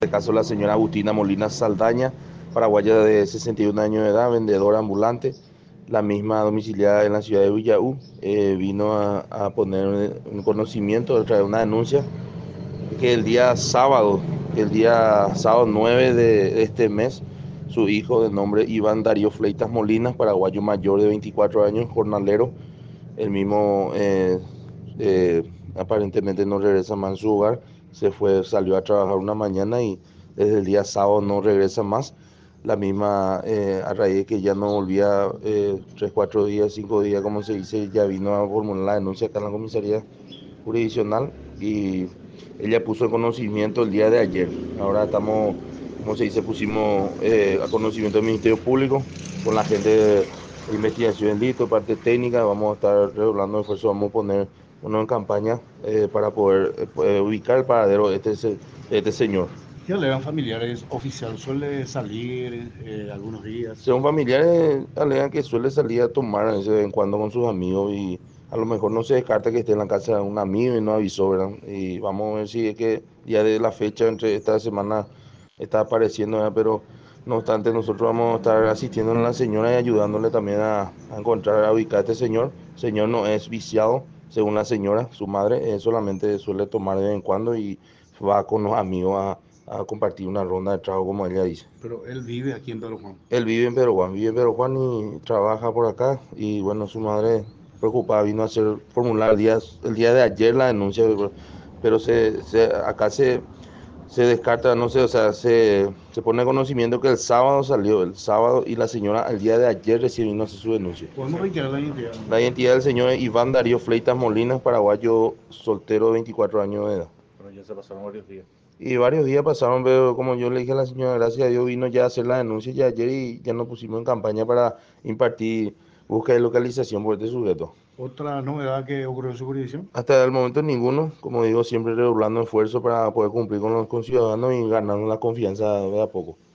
este caso la señora Agustina Molina Saldaña, paraguaya de 61 años de edad, vendedora ambulante, la misma domiciliada en la ciudad de Villaú, vino a poner un conocimiento, a traer una denuncia, que el día sábado 9 de este mes, su hijo de nombre Iván Darío Fleitas Molinas, paraguayo mayor de 24 años, jornalero, el mismo aparentemente no regresa más en su hogar, salió a trabajar una mañana y desde el día sábado no regresa más. La misma, a raíz de que ya no volvía 3, 4 días, 5 días, como se dice, ya vino a formular la denuncia acá en la comisaría jurisdiccional y ella puso en conocimiento el día de ayer. Ahora estamos, como se dice, pusimos a conocimiento del Ministerio Público con la gente de investigación en delito, parte técnica, vamos a estar redoblando esfuerzos, vamos a poner uno en campaña para poder ubicar el paradero de este señor. ¿Qué alegan familiares? Oficial suele salir algunos días. Según familiares, alegan que suele salir a tomar de vez en cuando con sus amigos y a lo mejor no se descarta que esté en la casa de un amigo y no avisó, ¿verdad? Y vamos a ver si es que ya de la fecha entre esta semana está apareciendo, ¿verdad? Pero no obstante, nosotros vamos a estar asistiendo a la señora y ayudándole también a encontrar, a ubicar a este señor. El señor no es viciado, según la señora, su madre, solamente suele tomar de vez en cuando y va con los amigos a compartir una ronda de trago, como ella dice. Pero él vive aquí en Pedro Juan. Él vive en Pedro Juan y trabaja por acá. Y bueno, su madre preocupada vino a hacer formular el día de ayer la denuncia, pero acá se descarta, no sé, o sea, se pone en conocimiento que el sábado salió, el sábado, y la señora el día de ayer recién vino a hacer su denuncia. Podemos reiterar la identidad. La identidad del señor es Iván Darío Fleitas Molinas, paraguayo soltero de 24 años de edad. Pero ya se pasaron varios días. Y varios días pasaron, pero como yo le dije a la señora, gracias a Dios vino ya a hacer la denuncia ya ayer y ya nos pusimos en campaña para impartir búsqueda de localización por este sujeto. Otra novedad que ocurrió en su jurisdicción. Hasta el momento ninguno, como digo, siempre redoblando esfuerzos para poder cumplir con los conciudadanos y ganarnos la confianza de a poco.